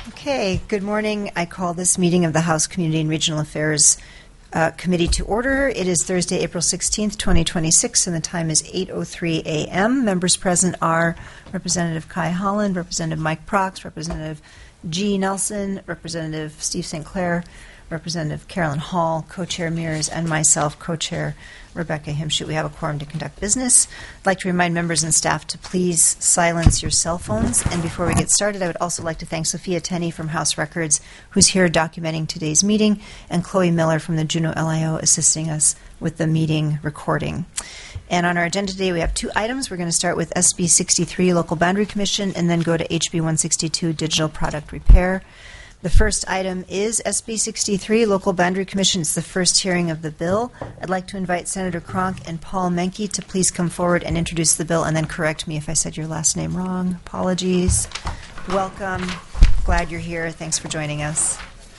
Okay, good morning. I call this meeting of the House Community and Regional Affairs Committee to order. It is Thursday, April 16th, 2026, and the time is 8:03 a.m. Members present are Representative Kai Holland, Representative Mike Prox, Representative G. Nelson, Representative Steve St. Clair, Representative Carolyn Hall, Co-Chair Mears, and myself, Co-Chair Rebecca Himshoot. We have a quorum to conduct business. I'd like to remind members and staff to please silence your cell phones. And before we get started, I would also like to thank Sophia Tenney from House Records, who's here documenting today's meeting, and Chloe Miller from the Juneau LIO assisting us with the meeting recording. And on our agenda today, we have two items. We're going to start with SB 63, Local Boundary Commission, and then go to HB 162, Digital Product Repair. The first item is SB 63, Local Boundary Commission. It's the first hearing of the bill. I'd like to invite Senator Cronk and Paul Menke to please come forward and introduce the bill, and then correct me if I said your last name wrong. Apologies. Welcome. Glad you're here. Thanks for joining us.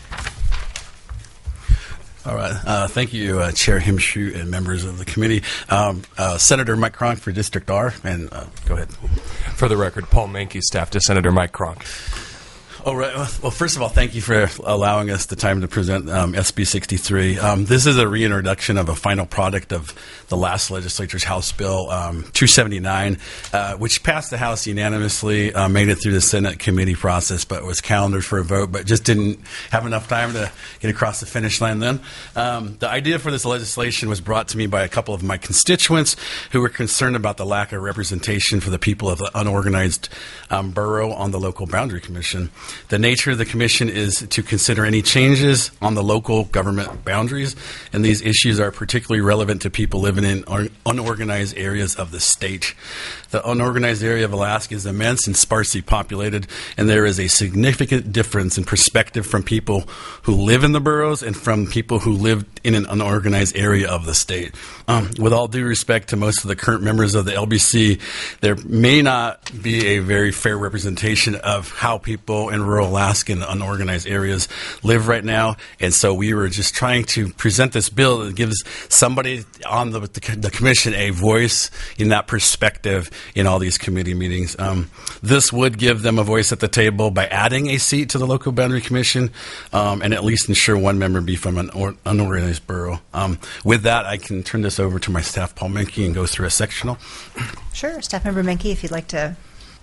All right. Thank you, Chair Himshoot and members of the committee. Senator Mike Cronk for District R, and go ahead. For the record, Paul Menke, staff to Senator Mike Cronk. All right. Well, first of all, thank you for allowing us the time to present SB 63. This is a reintroduction of a final product of the last legislature's House Bill 279, which passed the House unanimously, made it through the Senate committee process, but was calendared for a vote, but just didn't have enough time to get across the finish line then. The idea for this legislation was brought to me by a couple of my constituents who were concerned about the lack of representation for the people of the unorganized borough on the Local Boundary Commission. The nature of the commission is to consider any changes on the local government boundaries, and these issues are particularly relevant to people living in unorganized areas of the state. The unorganized area of Alaska is immense and sparsely populated, and there is a significant difference in perspective from people who live in the boroughs and from people who live in an unorganized area of the state. With all due respect to most of the current members of the LBC, there may not be a very fair representation of how people in rural Alaska and unorganized areas live right now, and so we were just trying to present this bill that gives somebody on the commission a voice in that perspective in all these committee meetings. This would give them a voice at the table by adding a seat to the Local Boundary Commission, and at least ensure one member be from an unorganized borough. With that, I can turn this over to my staff, Paul Menke, and go through a sectional. Sure. Staff Member Menke, if you'd like to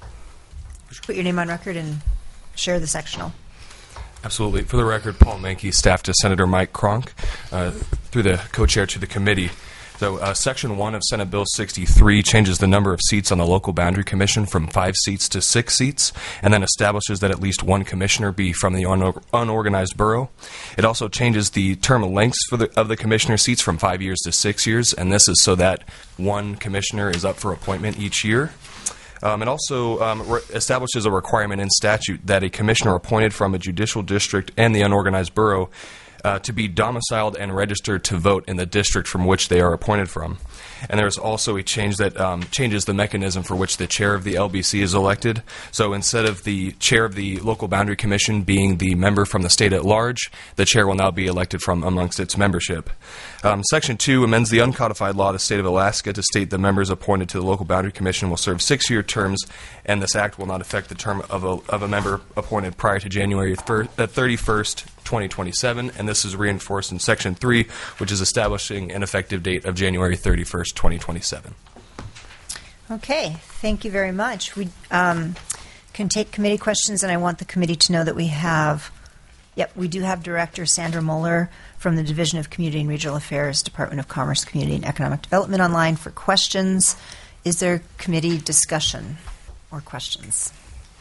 put your name on record and share the sectional. Absolutely. For the record, Paul Menke, staff to Senator Mike Cronk, through the co-chair to the committee. So Section 1 of Senate Bill 63 changes the number of seats on the Local Boundary Commission from 5 seats to 6 seats, and then establishes that at least one commissioner be from the unorganized borough. It also changes the term lengths of the commissioner seats from 5 years to 6 years, and this is so that one commissioner is up for appointment each year. It also establishes a requirement in statute that a commissioner appointed from a judicial district and the unorganized borough to be domiciled and registered to vote in the district from which they are appointed from. And there's also a change that changes the mechanism for which the chair of the LBC is elected. So instead of the chair of the Local Boundary Commission being the member from the state at large, the chair will now be elected from amongst its membership. Section 2 amends the uncodified law of the state of Alaska to state the members appointed to the Local Boundary Commission will serve 6-year terms, and this act will not affect the term of a member appointed prior to January 31st, 2027, and this is reinforced in Section 3, which is establishing an effective date of January 31st, 2027. Okay, thank you very much. We can take committee questions, and I want the committee to know that we do have Director Sandra Moeller from the Division of Community and Regional Affairs, Department of Commerce, Community and Economic Development online for questions. Is there committee discussion or questions?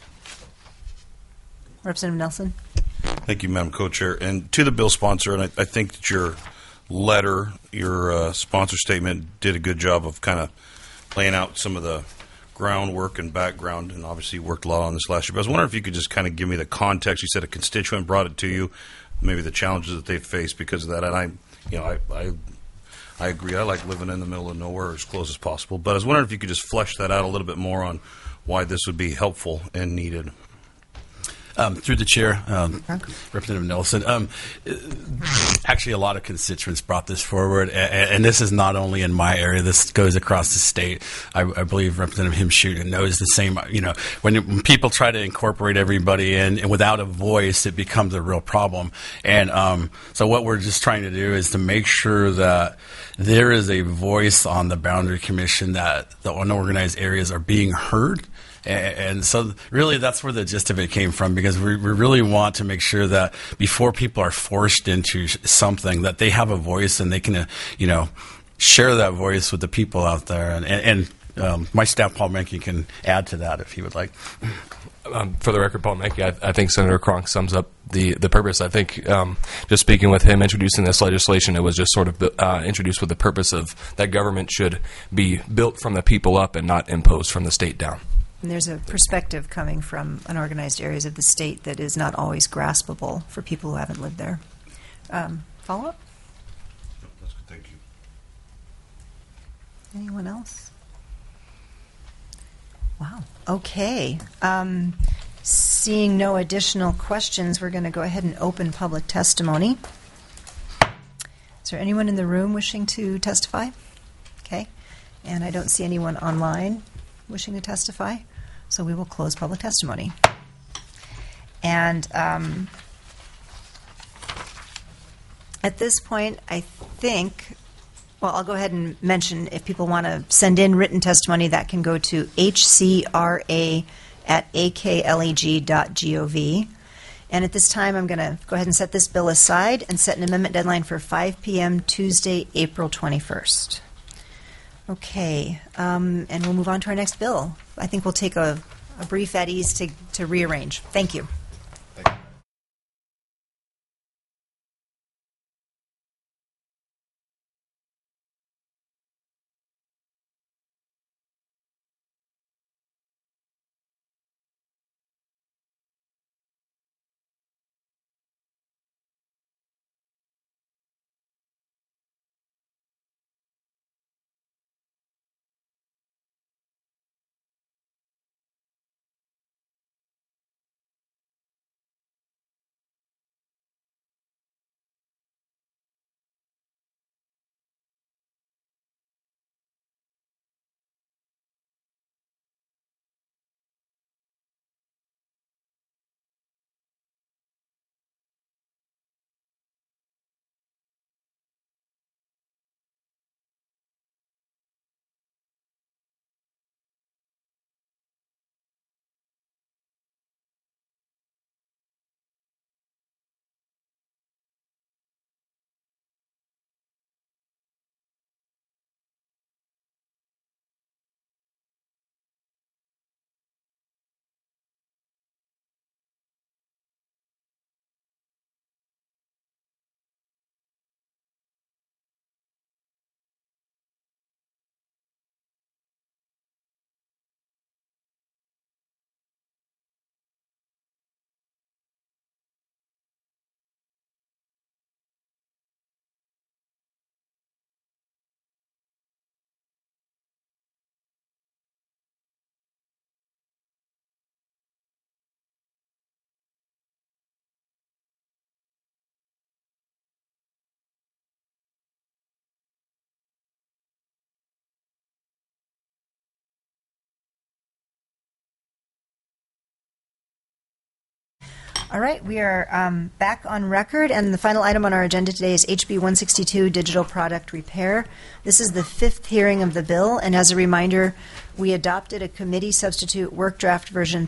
Representative Nelson? Thank you, Madam Co-Chair. And to the bill sponsor, and I think that your letter, your sponsor statement did a good job of kind of laying out some of the groundwork and background, and obviously you worked a lot on this last year. But I was wondering if you could just kind of give me the context. You said a constituent brought it to you, maybe the challenges that they face because of that. And I agree. I like living in the middle of nowhere as close as possible. But I was wondering if you could just flesh that out a little bit more on why this would be helpful and needed. Through the chair, Representative Nelson. Actually, a lot of constituents brought this forward, and this is not only in my area. This goes across the state. I believe Representative Himshoot knows the same. When people try to incorporate everybody in, and without a voice, it becomes a real problem. And so what we're just trying to do is to make sure that there is a voice on the Boundary Commission, that the unorganized areas are being heard. And so really that's where the gist of it came from, because we really want to make sure that before people are forced into something, that they have a voice and they can, share that voice with the people out there. And my staff, Paul Menke, can add to that if he would like. For the record, Paul Menke, I think Senator Cronk sums up the purpose. I think just speaking with him, introducing this legislation, it was just sort of introduced with the purpose of that government should be built from the people up and not imposed from the state down. And there's a perspective coming from unorganized areas of the state that is not always graspable for people who haven't lived there. Follow-up? That's good. Thank you. Anyone else? Wow. Okay. Seeing no additional questions, we're going to go ahead and open public testimony. Is there anyone in the room wishing to testify? Okay. And I don't see anyone online wishing to testify, so we will close public testimony. And at this point, I think, well, I'll go ahead and mention if people want to send in written testimony, that can go to hcra@akleg.gov. And at this time, I'm going to go ahead and set this bill aside and set an amendment deadline for 5 p.m. Tuesday, April 21st. Okay, and we'll move on to our next bill. I think we'll take a brief at ease to rearrange. Thank you. All right, we are back on record, and the final item on our agenda today is HB 162, Digital Product Repair. This is the fifth hearing of the bill, and as a reminder, we adopted a committee substitute work draft version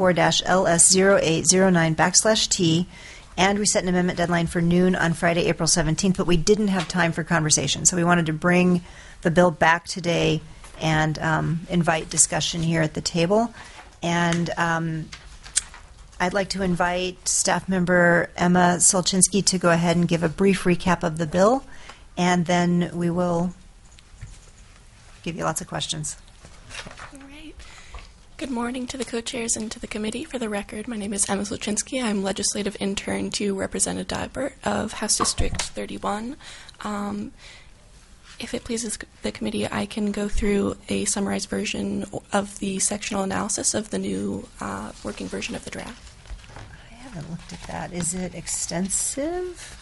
34-LS0809/T, and we set an amendment deadline for noon on Friday, April 17th, but we didn't have time for conversation, so we wanted to bring the bill back today and invite discussion here at the table. And I'd like to invite staff member Emma Solchinsky to go ahead and give a brief recap of the bill, and then we will give you lots of questions. All right. Good morning to the co-chairs and to the committee. For the record, my name is Emma Solchinsky. I'm legislative intern to Representative Dibert of House District 31. If it pleases the committee, I can go through a summarized version of the sectional analysis of the new working version of the draft. haven't looked at that. Is it extensive?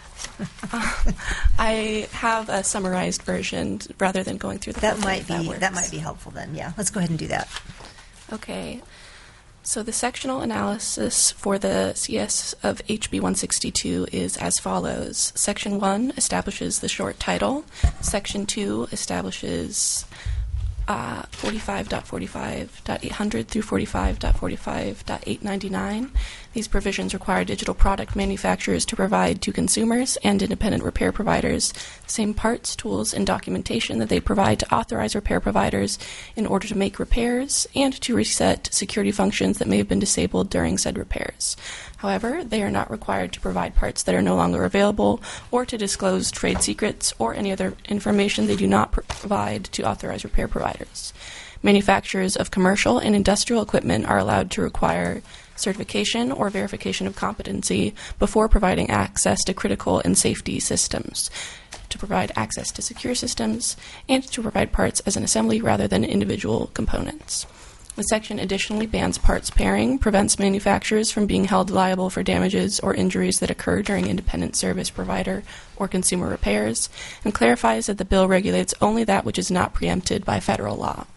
I have a summarized version rather than going through the That whole thing, might if be works. that might be helpful then. Yeah, let's go ahead and do that. Okay. So the sectional analysis for the CS of HB 162 is as follows. Section 1 establishes the short title. Section 2 establishes 45.45.800 through 45.45.899. These provisions require digital product manufacturers to provide to consumers and independent repair providers the same parts, tools, and documentation that they provide to authorized repair providers in order to make repairs and to reset security functions that may have been disabled during said repairs. However, they are not required to provide parts that are no longer available or to disclose trade secrets or any other information they do not provide to authorized repair providers. Manufacturers of commercial and industrial equipment are allowed to require certification or verification of competency before providing access to critical and safety systems, to provide access to secure systems, and to provide parts as an assembly rather than individual components. The section additionally bans parts pairing, prevents manufacturers from being held liable for damages or injuries that occur during independent service provider or consumer repairs, and clarifies that the bill regulates only that which is not preempted by federal law.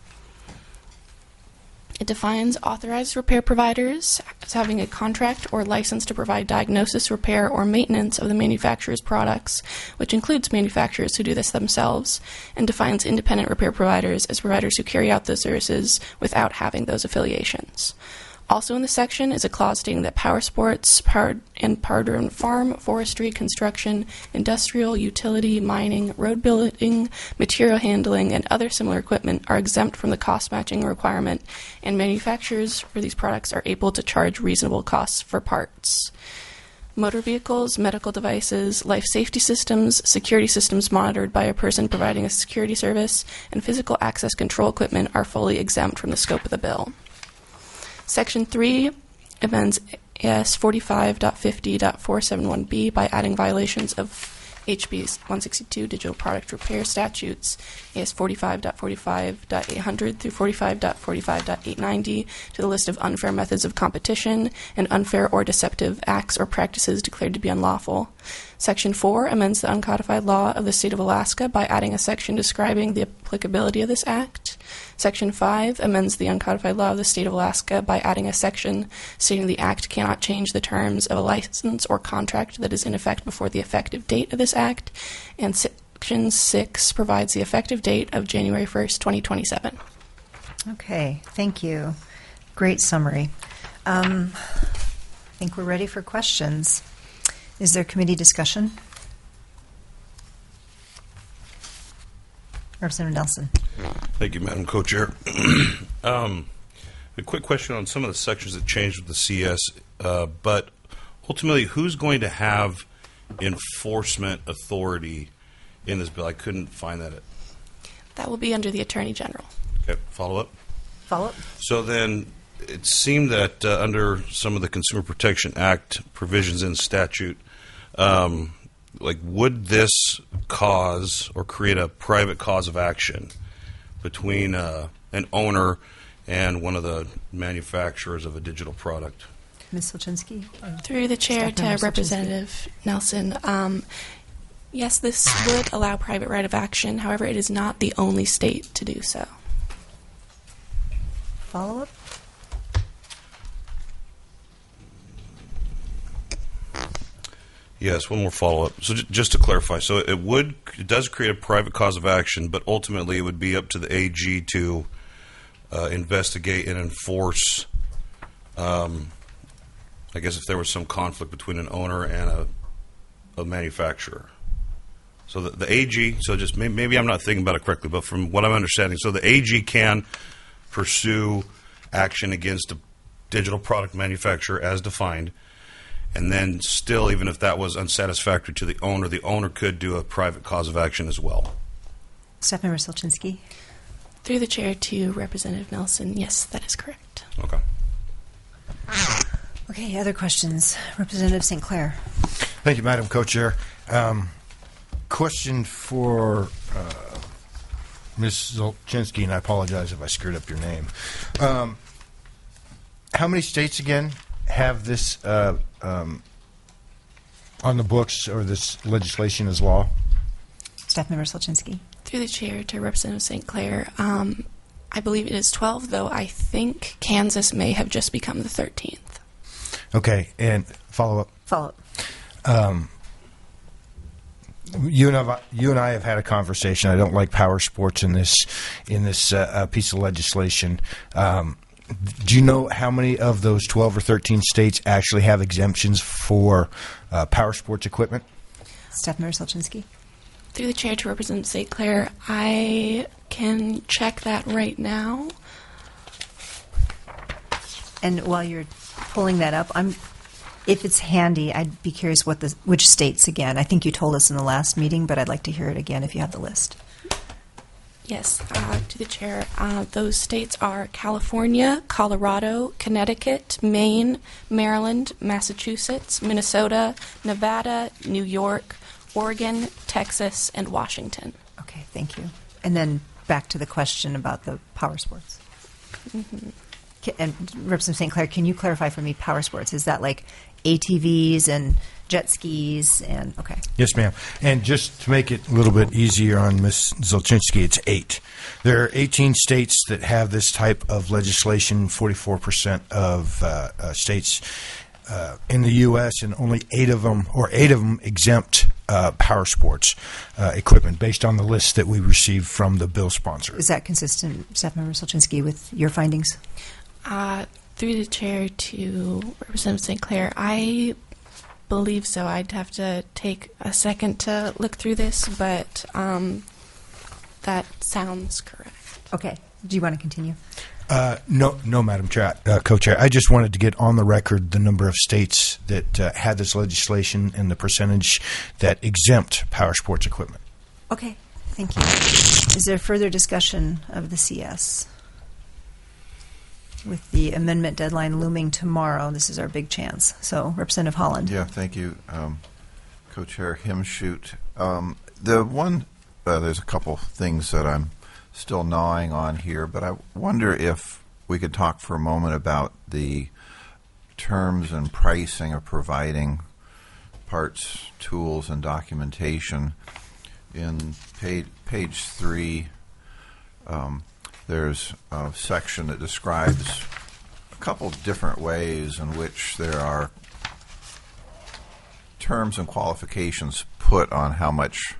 It defines authorized repair providers as having a contract or license to provide diagnosis, repair, or maintenance of the manufacturer's products, which includes manufacturers who do this themselves, and defines independent repair providers as providers who carry out those services without having those affiliations. Also in the section is a clause stating that power sports, power-driven farm, forestry, construction, industrial, utility, mining, road building, material handling, and other similar equipment are exempt from the cost matching requirement, and manufacturers for these products are able to charge reasonable costs for parts. Motor vehicles, medical devices, life safety systems, security systems monitored by a person providing a security service, and physical access control equipment are fully exempt from the scope of the bill. Section 3 amends AS 45.50.471B by adding violations of HB 162 Digital Product Repair Statutes, AS 45.45.800 through 45.45.890 to the list of unfair methods of competition and unfair or deceptive acts or practices declared to be unlawful. Section 4 amends the uncodified law of the state of Alaska by adding a section describing the applicability of this act. Section 5 amends the uncodified law of the state of Alaska by adding a section stating the act cannot change the terms of a license or contract that is in effect before the effective date of this act. And Section 6 provides the effective date of January 1st, 2027. Okay, thank you. Great summary. I think we're ready for questions. Is there committee discussion? Representative Nelson. Thank you, Madam Co-Chair. A quick question on some of the sections that changed with the CS, but ultimately, who's going to have enforcement authority in this bill? I couldn't find that. That will be under the Attorney General. Okay, follow up? Follow-up? So then it seemed that under some of the Consumer Protection Act provisions in statute, would this cause or create a private cause of action between an owner and one of the manufacturers of a digital product? Ms. Solchinsky? Through the chair Staff to Member Solchinsky. Representative Nelson, yes, this would allow private right of action. However, it is not the only state to do so. Follow-up? Yes, one more follow-up. So just to clarify, so it does create a private cause of action, but ultimately it would be up to the AG to investigate and enforce, I guess if there was some conflict between an owner and a manufacturer. So the AG, so just maybe I'm not thinking about it correctly, but from what I'm understanding, so the AG can pursue action against a digital product manufacturer as defined, and then still, even if that was unsatisfactory to the owner could do a private cause of action as well. Staff Member Solchinsky. Through the chair to Representative Nelson, yes, that is correct. Okay. Okay, other questions? Representative St. Clair. Thank you, Madam Co-Chair. Question for Ms. Zolchinsky, and I apologize if I screwed up your name. How many states again have this on the books, or this legislation as law? Staff Member Solchinsky. Through the chair to Representative St. Clair, I believe it is 12, though I think Kansas may have just become the 13th. Okay, and follow up. Follow up. You and I have had a conversation. I don't like power sports in this piece of legislation. Do you know how many of those 12 or 13 states actually have exemptions for power sports equipment? Staff Member Solchinsky. Through the chair to Representative St. Clair, I can check that right now. And while you're pulling that up, if it's handy, I'd be curious which states again. I think you told us in the last meeting, but I'd like to hear it again if you have the list. Yes, to the chair. Those states are California, Colorado, Connecticut, Maine, Maryland, Massachusetts, Minnesota, Nevada, New York, Oregon, Texas, and Washington. Okay, thank you. And then back to the question about the power sports. Mm-hmm. And Representative St. Clair, can you clarify for me power sports? Is that like ATVs and jet skis and okay? Yes, ma'am. And just to make it a little bit easier on Ms. Zolchinsky, it's 8. There are 18 states that have this type of legislation, 44% of states in the U.S., and only 8 of them exempt power sports equipment based on the list that we received from the bill sponsor. Is that consistent, Staff Member Solchinsky, with your findings? Through the chair to Representative St. Clair, I believe so. I'd have to take a second to look through this, but that sounds correct. Okay. Do you want to continue? No, Madam Chair, Co-Chair. I just wanted to get on the record the number of states that had this legislation and the percentage that exempt power sports equipment. Okay. Thank you. Is there further discussion of the CS? With the amendment deadline looming tomorrow, this is our big chance. So, Representative Holland. Yeah, thank you, Co-Chair Himshoot. There's a couple things that I'm still gnawing on here, but I wonder if we could talk for a moment about the terms and pricing of providing parts, tools, and documentation. In page 3, there's a section that describes a couple different ways in which there are terms and qualifications put on how much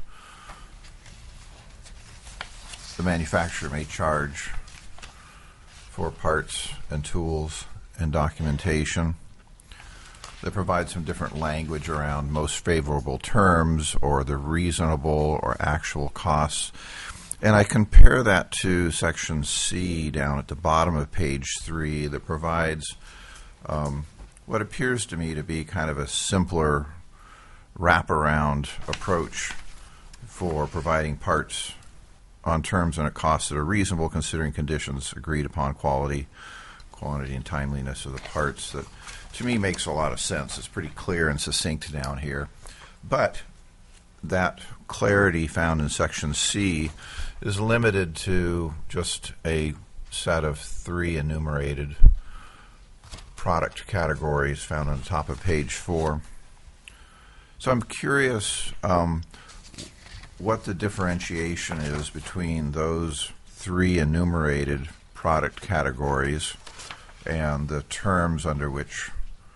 the manufacturer may charge for parts and tools and documentation. They provide some different language around most favorable terms or the reasonable or actual costs. And I compare that to section C down at the bottom of page 3 that provides what appears to me to be kind of a simpler wraparound approach for providing parts on terms and at costs that are reasonable considering conditions agreed upon, quality, quantity, and timeliness of the parts. That, to me, makes a lot of sense. It's pretty clear and succinct down here. But that clarity found in section C is limited to just a set of 3 enumerated product categories found on the top of page 4. So I'm curious what the differentiation is between those 3 enumerated product categories and the terms under which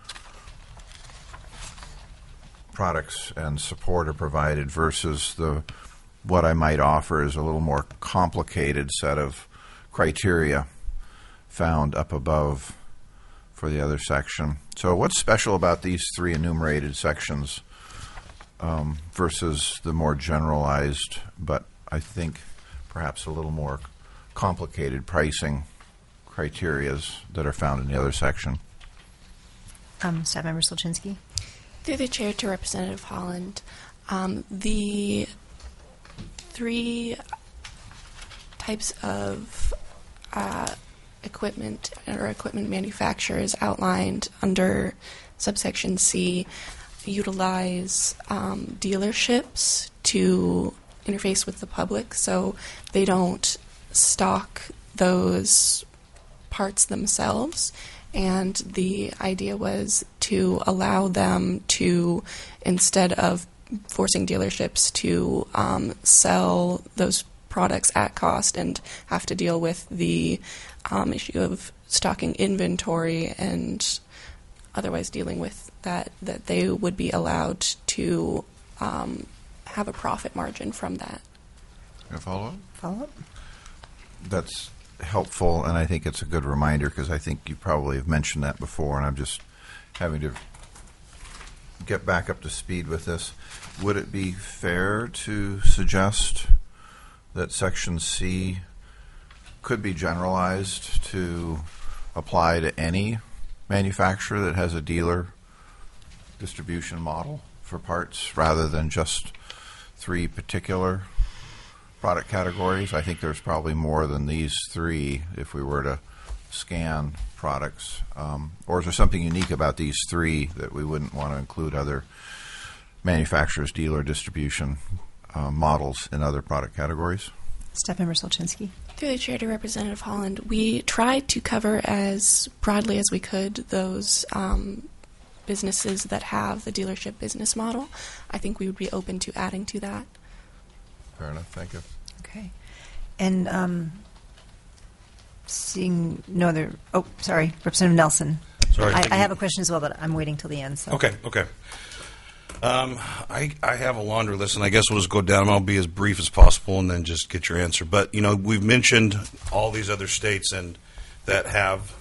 products and support are provided versus what I might offer is a little more complicated set of criteria found up above for the other section. So what's special about these 3 enumerated sections versus the more generalized, but I think perhaps a little more complicated pricing criterias that are found in the other section? Staff Member Solchinsky. Through the chair to Representative Holland, the 3 types of equipment or equipment manufacturers outlined under subsection C utilize dealerships to interface with the public, so they don't stock those parts themselves, And the idea was to allow them to, instead of forcing dealerships to sell those products at cost and have to deal with the issue of stocking inventory and otherwise dealing with that they would be allowed to have a profit margin from that. Can I follow up? Follow up? That's helpful, and I think it's a good reminder because I think you probably have mentioned that before, and I'm just having to get back up to speed with this. Would it be fair to suggest that Section C could be generalized to apply to any manufacturer that has a dealer distribution model for parts rather than just 3 particular product categories? I think there's probably more than these 3 if we were to scan products. Or is there something unique about these 3 that we wouldn't want to include other manufacturers' dealer distribution models in other product categories? Staff Member Solchinski. Through the chair to Representative Holland, we tried to cover as broadly as we could those businesses that have the dealership business model. I think we would be open to adding to that. Fair enough. Thank you. Okay. And seeing no other... Oh, sorry. Representative Nelson. Sorry. I have a question as well, but I'm waiting till the end. So. Okay. I have a laundry list, and I guess we'll just go down. I'll be as brief as possible and then just get your answer. But, we've mentioned all these other states and that have,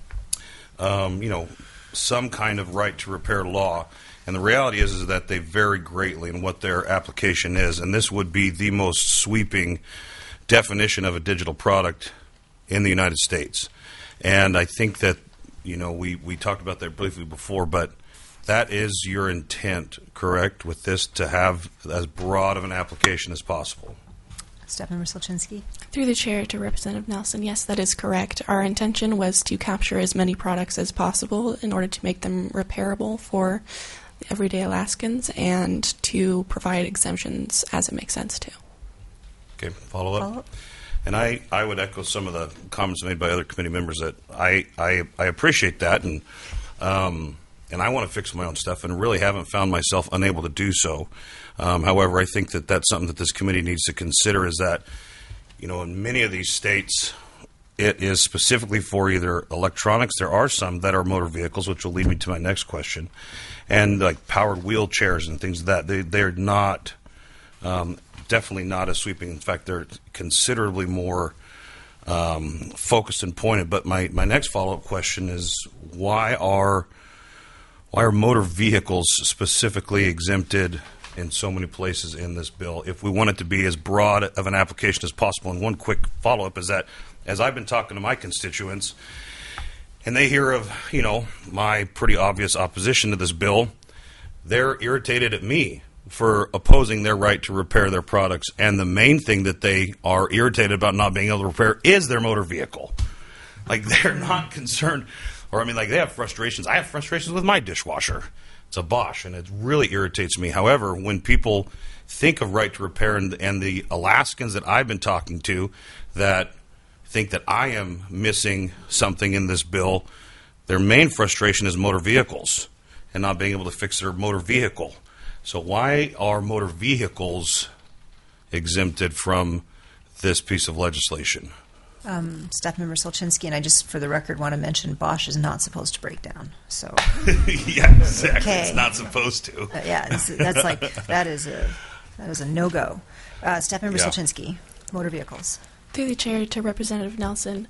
some kind of right to repair law. And the reality is that they vary greatly in what their application is. And this would be the most sweeping definition of a digital product in the United States. And I think that, we talked about that briefly before, but that is your intent, correct, with this, to have as broad of an application as possible? Staff Member Solchinski. Through the chair to Representative Nelson, yes, that is correct. Our intention was to capture as many products as possible in order to make them repairable for everyday Alaskans and to provide exemptions as it makes sense to. Okay, follow up. And I would echo some of the comments made by other committee members that I appreciate that, and I want to fix my own stuff and really haven't found myself unable to do so. However, I think that that's something that this committee needs to consider is that, in many of these states, it is specifically for either electronics. There are some that are motor vehicles, which will lead me to my next question, and like powered wheelchairs and things like that. They're not, definitely not as sweeping. In fact, they're considerably more focused and pointed. But my next follow-up question is, why are motor vehicles specifically exempted in so many places in this bill if we want it to be as broad of an application as possible? And one quick follow-up is that as I've been talking to my constituents and they hear of, my pretty obvious opposition to this bill, they're irritated at me for opposing their right to repair their products. And the main thing that they are irritated about not being able to repair is their motor vehicle. Like, they're not concerned... Or, they have frustrations. I have frustrations with my dishwasher. It's a Bosch, and it really irritates me. However, when people think of right to repair, and the Alaskans that I've been talking to that think that I am missing something in this bill, their main frustration is motor vehicles and not being able to fix their motor vehicle. So why are motor vehicles exempted from this piece of legislation? Staff Member Solchinski, and I just, for the record, want to mention Bosch is not supposed to break down. So, yeah, exactly. Okay. It's not supposed to. That is a no-go. Staff Member Solchinski, motor vehicles. Through the chair to Representative Nelson,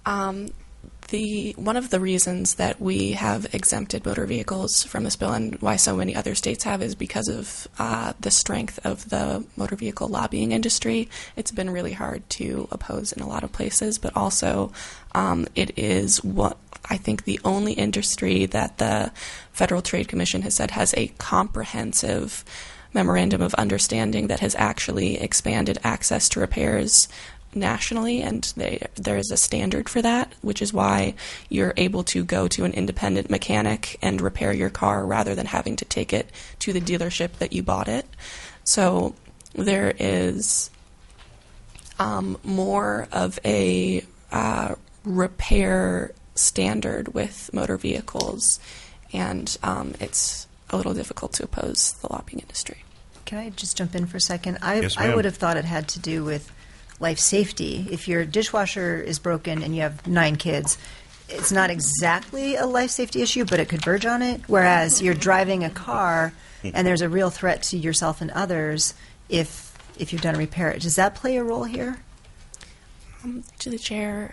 one of the reasons that we have exempted motor vehicles from this bill and why so many other states have is because of the strength of the motor vehicle lobbying industry. It's been really hard to oppose in a lot of places, but also it is what I think the only industry that the Federal Trade Commission has said has a comprehensive memorandum of understanding that has actually expanded access to repairs nationally, and there is a standard for that, which is why you're able to go to an independent mechanic and repair your car rather than having to take it to the dealership that you bought it. So there is more of a repair standard with motor vehicles, and it's a little difficult to oppose the lobbying industry. Can I just jump in for a second? Yes, I ma'am. would have thought it had to do with life safety. If your dishwasher is broken and you have 9 kids, it's not exactly a life safety issue, but it could verge on it. Whereas you're driving a car and there's a real threat to yourself and others if you've done a repair. Does that play a role here? To the chair,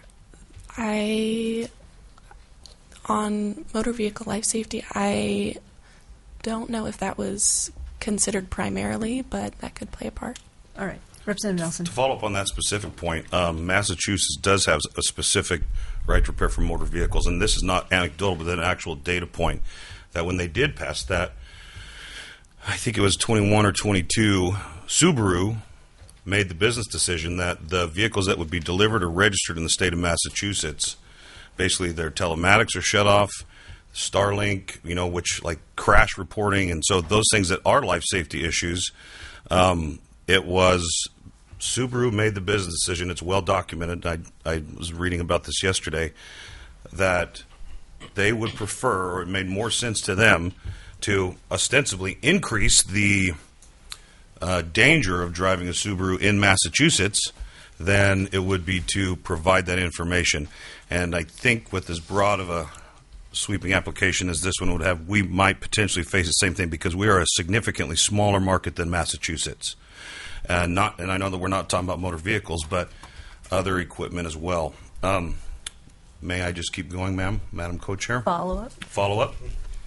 on motor vehicle life safety, I don't know if that was considered primarily, but that could play a part. All right. Representative Nelson. To follow up on that specific point, Massachusetts does have a specific right to repair for motor vehicles, and this is not anecdotal, but an actual data point that when they did pass that, I think it was 21 or 22, Subaru made the business decision that the vehicles that would be delivered or registered in the state of Massachusetts, basically their telematics are shut off, Starlink, which like crash reporting, and so those things that are life safety issues, it was Subaru made the business decision. It's well documented. I was reading about this yesterday, that they would prefer, or it made more sense to them, to ostensibly increase the danger of driving a Subaru in Massachusetts than it would be to provide that information. And I think with as broad of a sweeping application as this one would have, we might potentially face the same thing because we are a significantly smaller market than Massachusetts. And I know that we're not talking about motor vehicles, but other equipment as well. May I just keep going, Madam Co-Chair? Follow-up. Follow-up.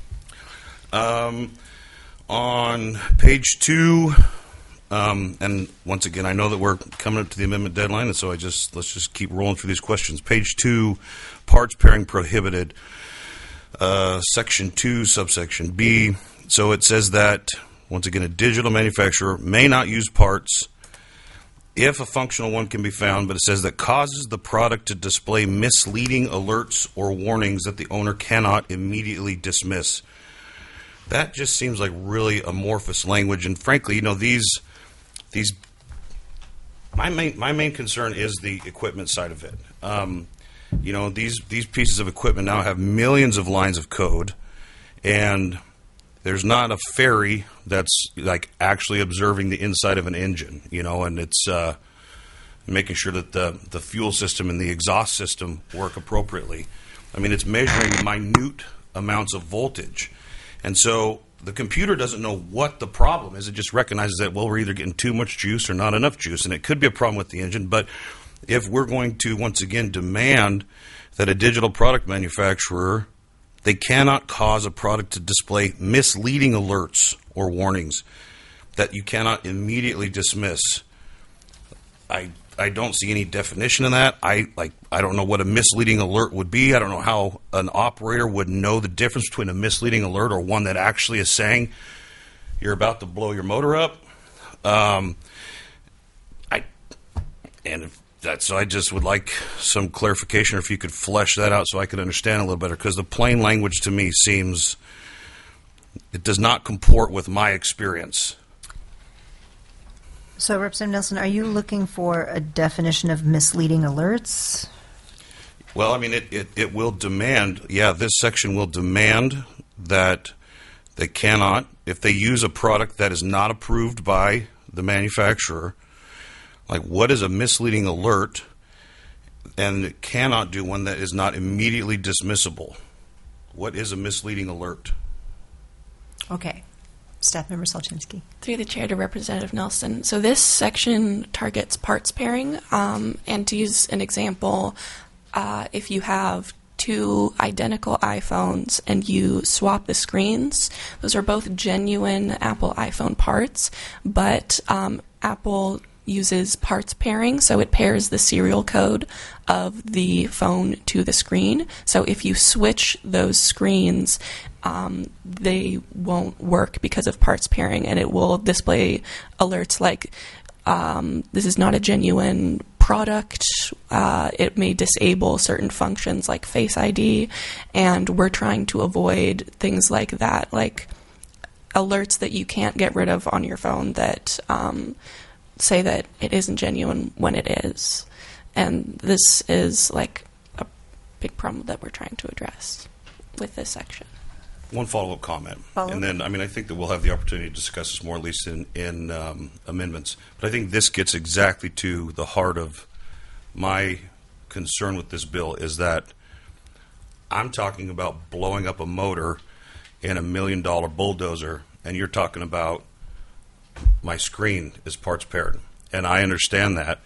On page 2, and once again, I know that we're coming up to the amendment deadline, and so let's just keep rolling through these questions. Page 2, parts pairing prohibited, section 2, subsection B. So it says that, once again, a digital manufacturer may not use parts if a functional one can be found, but it says that causes the product to display misleading alerts or warnings that the owner cannot immediately dismiss. That just seems like really amorphous language, and frankly, these. My main concern is the equipment side of it. These pieces of equipment now have millions of lines of code, and there's not a fairy that's like actually observing the inside of an engine, and it's making sure that the fuel system and the exhaust system work appropriately. I mean, it's measuring minute amounts of voltage. And so the computer doesn't know what the problem is. It just recognizes that, we're either getting too much juice or not enough juice, and it could be a problem with the engine. But if we're going to, once again, demand that a digital product manufacturer, they cannot cause a product to display misleading alerts or warnings that you cannot immediately dismiss. I don't see any definition in that. I don't know what a misleading alert would be. I don't know how an operator would know the difference between a misleading alert or one that actually is saying you're about to blow your motor up. So I just would like some clarification, or if you could flesh that out so I could understand a little better, because the plain language to me seems, it does not comport with my experience. So, Representative Nelson, are you looking for a definition of misleading alerts? Well, I mean, it will demand, this section will demand that they cannot, if they use a product that is not approved by the manufacturer, like what is a misleading alert, and it cannot do one that is not immediately dismissible. What is a misleading alert? Okay. Staff Member Solchinski. Through the chair to Representative Nelson. So this section targets parts pairing, and to use an example, if you have 2 identical iPhones and you swap the screens, those are both genuine Apple iPhone parts, but Apple uses parts pairing, so it pairs the serial code of the phone to the screen. So if you switch those screens, they won't work because of parts pairing, and it will display alerts like this is not a genuine product. It may disable certain functions like Face ID, and we're trying to avoid things like that, like alerts that you can't get rid of on your phone that say that it isn't genuine when it is. And this is like big problem that we're trying to address with this section. One follow-up comment. Follow-up? And then, I think that we'll have the opportunity to discuss this more, at least in amendments. But I think this gets exactly to the heart of my concern with this bill, is that I'm talking about blowing up a motor in $1 million bulldozer, and you're talking about my screen is parts paired. And I understand that.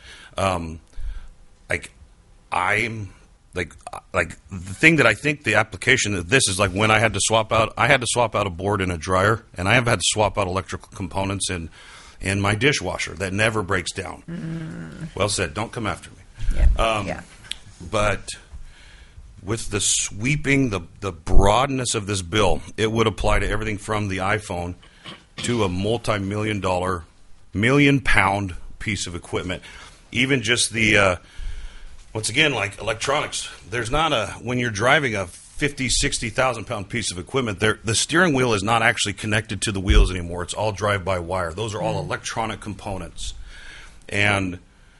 Like the thing that I think the application of this is like when I had to swap out a board in a dryer, and I have had to swap out electrical components in my dishwasher that never breaks down. Well said. Don't come after me. Yeah. But with the sweeping, the broadness of this bill, it would apply to everything from the iPhone to a multi-million dollar, million-pound piece of equipment. Even just the once again, like electronics, there's not when you're driving a 50, 60,000 pound piece of equipment, the steering wheel is not actually connected to the wheels anymore. It's all drive-by-wire. Those are all electronic components. And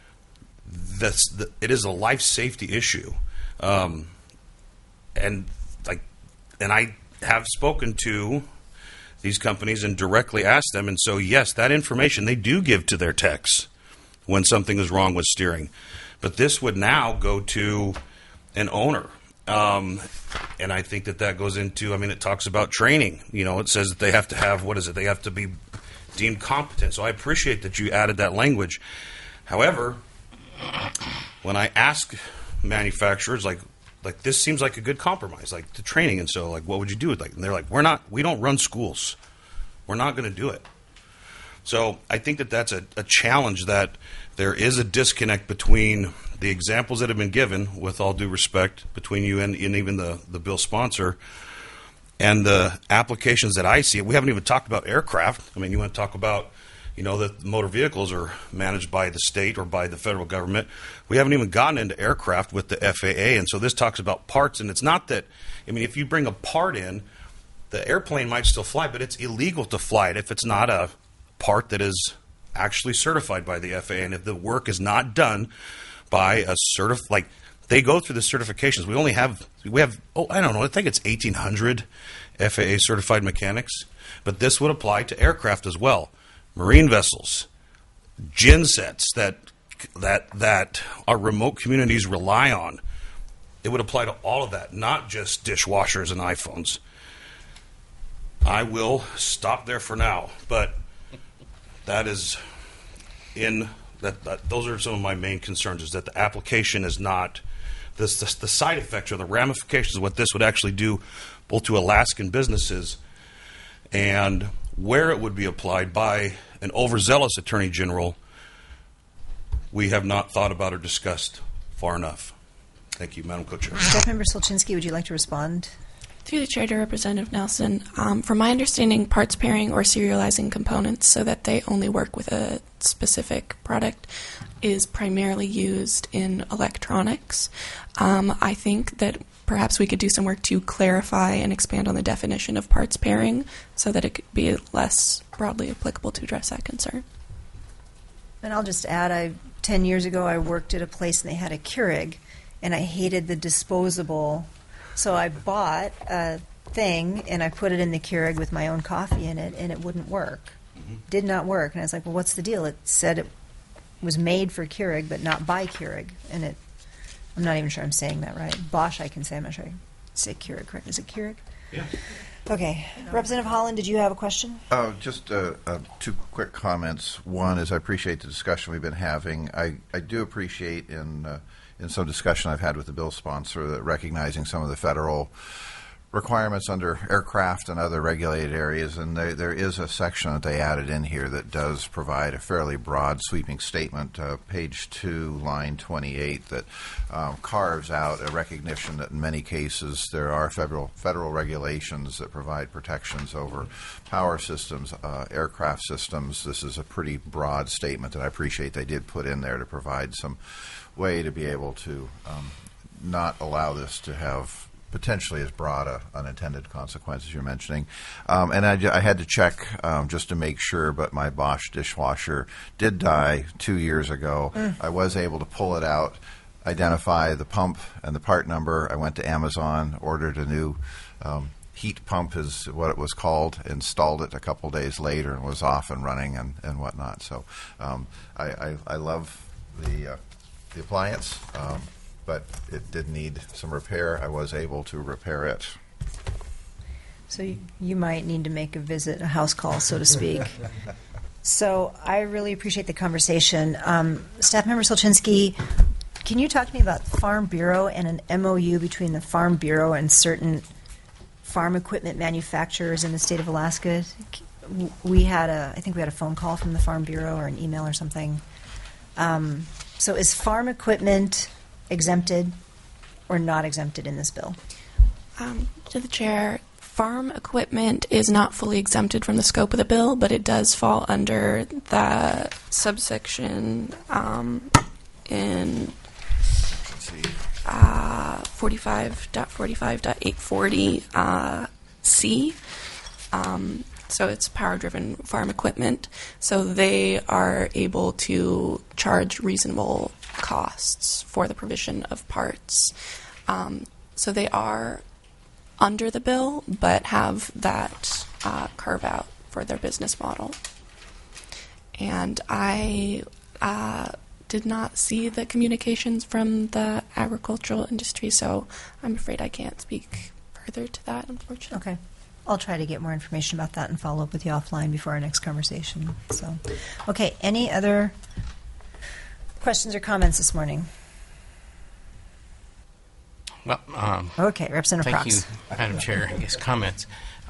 it is a life safety issue. And I have spoken to these companies and directly asked them, and so yes, that information they do give to their techs when something is wrong with steering. But this would now go to an owner. And I think that goes into, it talks about training. It says that they have to have, they have to be deemed competent. So I appreciate that you added that language. However, when I ask manufacturers, like this seems like a good compromise, like the training, and so like what would you do with it? And they're like, we don't run schools. We're not going to do it. So I think that that's a challenge, that there is a disconnect between the examples that have been given, with all due respect, between you and even the bill sponsor, and the applications that I see. We haven't even talked about aircraft. You want to talk about, that motor vehicles are managed by the state or by the federal government. We haven't even gotten into aircraft with the FAA, and so this talks about parts, and it's not that, if you bring a part in, the airplane might still fly, but it's illegal to fly it if it's not a part that is actually certified by the FAA, and if the work is not done by a they go through the certifications. We have I don't know, I think it's 1,800 FAA certified mechanics, but this would apply to aircraft as well, marine vessels, gensets that our remote communities rely on. It would apply to all of that, not just dishwashers and iPhones. I will stop there for now, but that is those are some of my main concerns, is that the application is not the side effects or the ramifications of what this would actually do both to Alaskan businesses and where it would be applied by an overzealous attorney general. We have not thought about or discussed far enough. Thank you, Madam Co-Chair. Staff Member Solchinsky, would you like to respond? Through the Chair to Representative Nelson, from my understanding, parts pairing or serializing components so that they only work with a specific product is primarily used in electronics. I think that perhaps we could do some work to clarify and expand on the definition of parts pairing so that it could be less broadly applicable to address that concern. And I'll just add, 10 years ago I worked at a place and they had a Keurig, and I hated the disposable. So I bought a thing, and I put it in the Keurig with my own coffee in it, and it wouldn't work. Did not work. And I was like, well, what's the deal? It said it was made for Keurig, but not by Keurig. And I'm not even sure I'm saying that right. Bosch, I can say. I'm not sure I say Keurig correct. Is it Keurig? Yeah. Okay. Representative Holland, did you have a question? Just two quick comments. One is I appreciate the discussion we've been having. I do appreciate in some discussion I've had with the bill sponsor that recognizing some of the federal requirements under aircraft and other regulated areas, and there is a section that they added in here that does provide a fairly broad sweeping statement, page 2, line 28, that carves out a recognition that in many cases there are federal regulations that provide protections over power systems, aircraft systems. This is a pretty broad statement that I appreciate they did put in there to provide some way to be able to not allow this to have potentially as broad unintended consequences you're mentioning. And I had to check just to make sure, but my Bosch dishwasher did die 2 years ago. I was able to pull it out identify the pump and the part number. I went to Amazon, ordered a new heat pump is what it was called, installed it a couple days later, and was off and running and whatnot. So I love the appliance, but it did need some repair. I was able to repair it. So you might need to make a visit, a house call, so to speak. So I really appreciate the conversation. Staff Member Solchinski, can you talk to me about Farm Bureau and an MOU between the Farm Bureau and certain farm equipment manufacturers in the state of Alaska? I think we had a phone call from the Farm Bureau or an email or something. So is farm equipment exempted or not exempted in this bill? To the chair, farm equipment is not fully exempted from the scope of the bill, but it does fall under the subsection in 45.45.840 C. So it's power-driven farm equipment. So they are able to charge reasonable costs for the provision of parts. So they are under the bill, but have that carve out for their business model. And I did not see the communications from the agricultural industry, so I'm afraid I can't speak further to that, unfortunately. Okay. I'll try to get more information about that and follow up with you offline before our next conversation. So, okay, any other questions or comments this morning? Well, Okay, Representative thank you, Prox. Madam Chair. I guess comments.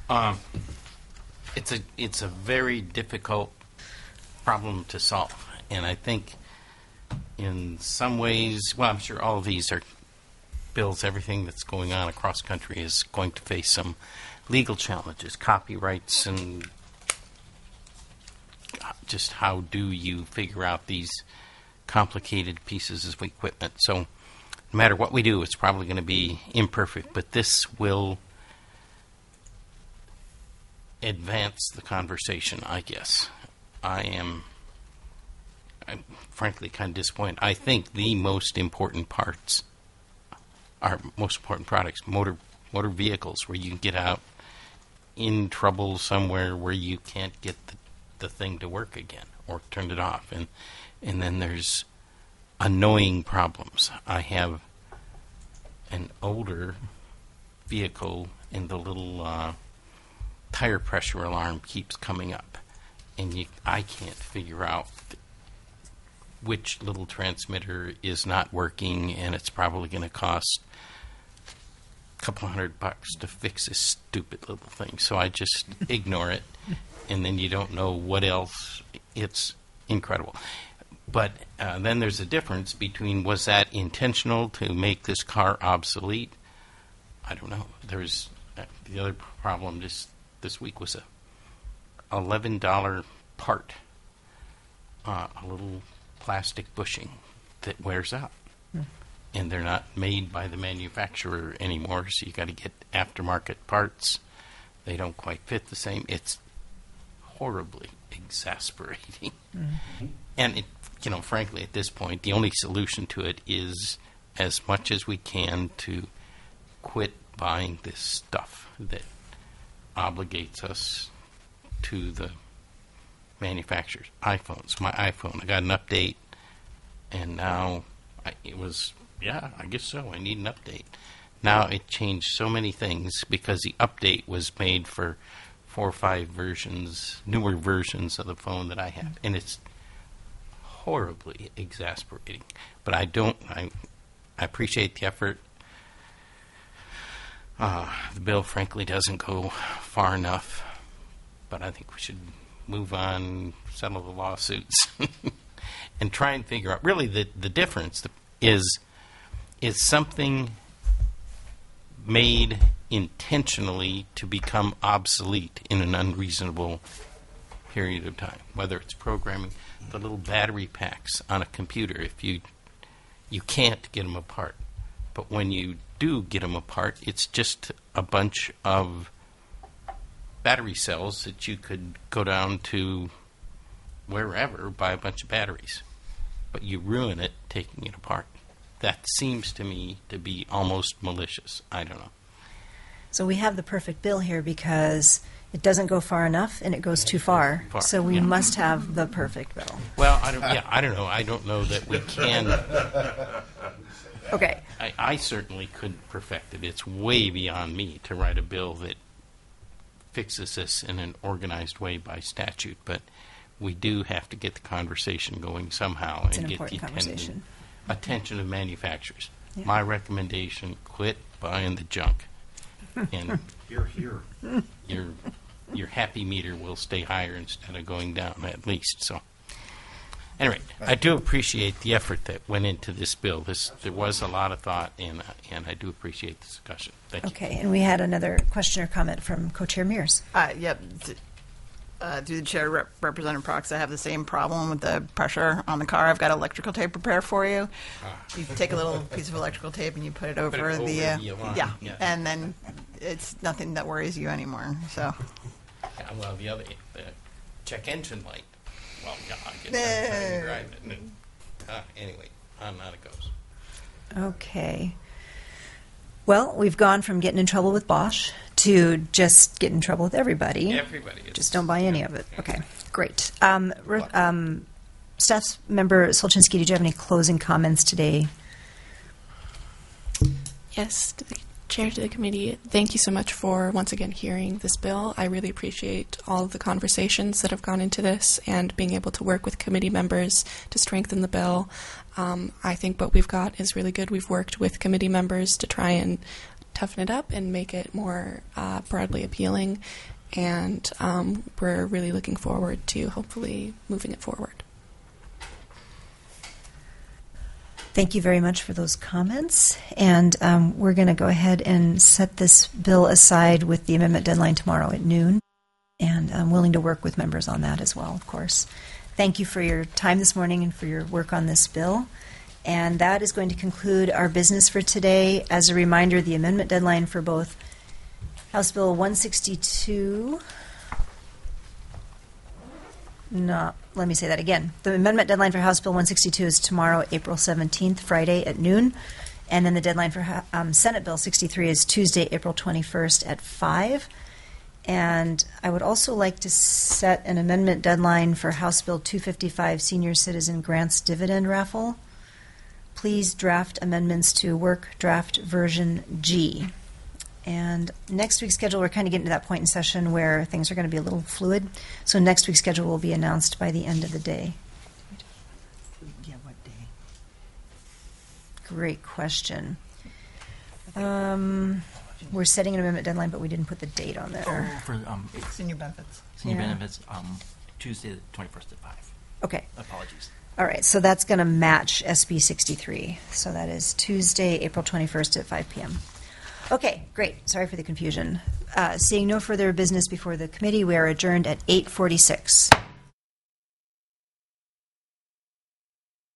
It's a very difficult problem to solve, and I think in some ways, well, I'm sure all of these are bills. Everything that's going on across country is going to face some legal challenges, copyrights, and just how do you figure out these complicated pieces of equipment. So no matter what we do, it's probably going to be imperfect, but this will advance the conversation, I guess. I'm frankly kind of disappointed. I think the most important parts are most important products, motor vehicles, where you can get out in trouble somewhere where you can't get the thing to work again or turn it off. And then there's annoying problems. I have an older vehicle and the little tire pressure alarm keeps coming up. And I can't figure out which little transmitter is not working, and it's probably going to cost a couple $100 to fix this stupid little thing. So I just ignore it, and then you don't know what else. It's incredible. But then there's a difference between, was that intentional to make this car obsolete? I don't know. There's the other problem this week was a $11 part, a little plastic bushing that wears out. And they're not made by the manufacturer anymore, so you got to get aftermarket parts. They don't quite fit the same. It's horribly exasperating. And frankly, at this point, the only solution to it is, as much as we can, to quit buying this stuff that obligates us to the manufacturers. iPhones, my iPhone, I got an update, and now I guess so. I need an update. Now it changed so many things because the update was made for 4 or 5 newer versions of the phone that I have, and it's horribly exasperating. But I appreciate the effort. The bill, frankly, doesn't go far enough, but I think we should move on, settle the lawsuits, and try and figure out. Really, the difference is something made intentionally to become obsolete in an unreasonable period of time, whether it's programming the little battery packs on a computer. If you can't get them apart, but when you do get them apart, it's just a bunch of battery cells that you could go down to wherever, buy a bunch of batteries, but you ruin it taking it apart. that seems to me to be almost malicious. I don't know. So we have the perfect bill here because it doesn't go far enough and it goes too far. So we must have the perfect bill. Well, I don't know. I don't know that we can. Okay. I certainly couldn't perfect it. It's way beyond me to write a bill that fixes this in an organized way by statute, but we do have to get the conversation going somehow It's and an get the important conversation. attention of manufacturers. Yeah. My recommendation, quit buying the junk. And your happy meter will stay higher instead of going down, at least. So, anyway, I do appreciate the effort that went into this bill. There was a lot of thought, and I do appreciate the discussion. Thank you. Okay, and we had another question or comment from Co-Chair Mears. Yep. Through the chair, Representative Prox, I have the same problem with the pressure on the car. I've got electrical tape prepared for you. You take a little piece of electrical tape and you put it over the alarm. yeah, Yeah. and then it's nothing that worries you anymore. So Yeah, well, the check engine light. Well, yeah, I get that trying to drive it. Anyway, on it goes. Okay. Well, we've gone from getting in trouble with Bosch to just getting in trouble with everybody. Everybody is. Just don't buy any of it. Okay, great. Staff member Solczynski, did you have any closing comments today? Yes, to the chair, to the committee, thank you so much for once again hearing this bill. I really appreciate all of the conversations that have gone into this and being able to work with committee members to strengthen the bill. I think what we've got is really good. We've worked with committee members to try and toughen it up and make it more broadly appealing, and we're really looking forward to hopefully moving it forward. Thank you very much for those comments. And we're going to go ahead and set this bill aside with the amendment deadline tomorrow at noon. And I'm willing to work with members on that as well, of course. Thank you for your time this morning and for your work on this bill. And that is going to conclude our business for today. As a reminder, the amendment deadline for both House Bill 162... No, let me say that again. The amendment deadline for House Bill 162 is tomorrow, April 17th, Friday at noon. And then the deadline for Senate Bill 63 is Tuesday, April 21st at 5. And I would also like to set an amendment deadline for House Bill 255, Senior Citizen Grants Dividend Raffle. Please draft amendments to work draft version G. And next week's schedule, we're kind of getting to that point in session where things are going to be a little fluid. So next week's schedule will be announced by the end of the day. yeah, what day? Great question. We're setting an amendment deadline, but we didn't put the date on there. For Senior benefits. senior Yeah. benefits, Tuesday the 21st at 5. Okay. Apologies. All right. So that's going to match SB 63. So that is Tuesday, April 21st at 5 p.m. Okay, great. Sorry for the confusion. Seeing no further business before the committee, we are adjourned at 8:46.